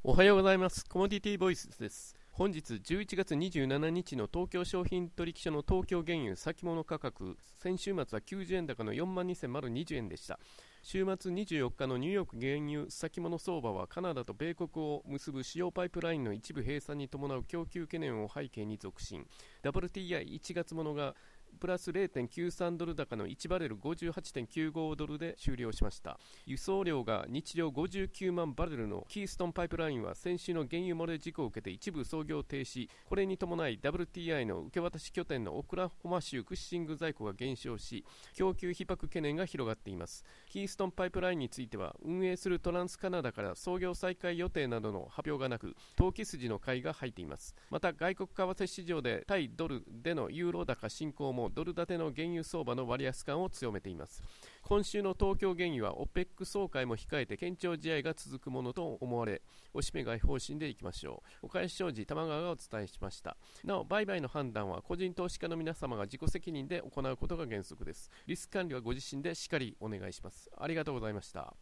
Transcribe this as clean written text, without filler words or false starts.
おはようございます。コモディティボイスです。本日11月27日の東京商品取引所の東京原油先物価格、先週末は90円高の42,020円でした。週末24日のニューヨーク原油先物相場はカナダと米国を結ぶ主要パイプラインの一部閉鎖に伴う供給懸念を背景に続伸。WTI1 月ものがプラス 0.93 ドル高の1バレル 58.95 ドルで終了しました。輸送量が日量59万バレルのキーストンパイプラインは先週の原油漏れ事故を受けて一部操業停止。これに伴い WTI の受け渡し拠点のオクラホマ州クッシング在庫が減少し、供給逼迫懸念が広がっています。キーストンパイプラインについては運営するトランスカナダから操業再開予定などの発表がなく、投機筋の買いが入っています。また外国為替市場で対ドルでのユーロ高進行もドル建ての原油相場の割安感を強めています。今週の東京原油は OPEC 総会も控えて堅調試合が続くものと思われ、おしめ買い方針でいきましょう。岡安商事玉川がお伝えしました。なお売買の判断は個人投資家の皆様が自己責任で行うことが原則です。リスク管理はご自身でしっかりお願いします。ありがとうございました。